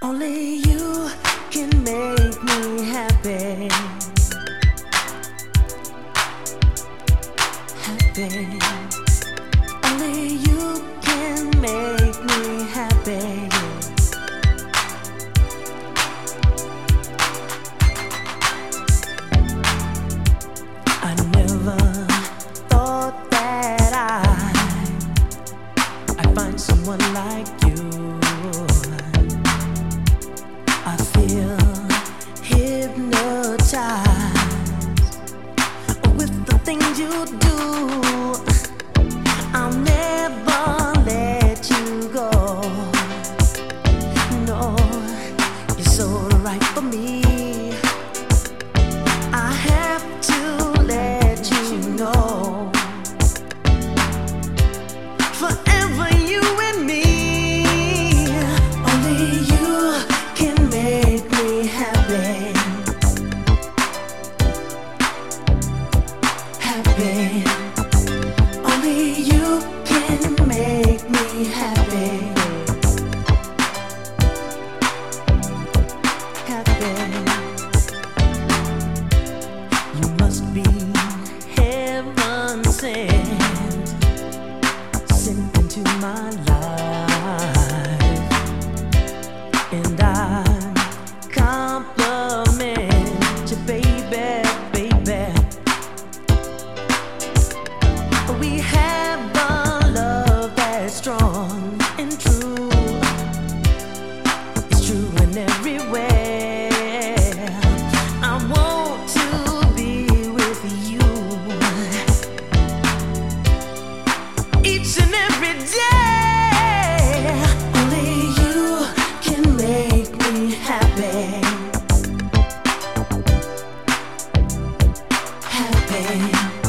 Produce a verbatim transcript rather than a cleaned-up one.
Only you can make me happy. Happy. Only you can make me happy. I never thought that I I'd find someone like you. I feel hypnotized with the things you do. I'll never let you go. No, you're so right for me. I have to let you know. Forever you and me. Only you can make me happy. Happy. Only you can make me happy. Happy. You must be heaven sent, sent into my life, and I compliment you, baby, baby. We have a love that's strong and true. It's true in every way. I want to be with you each and every day. Only you can make me happy. Happy.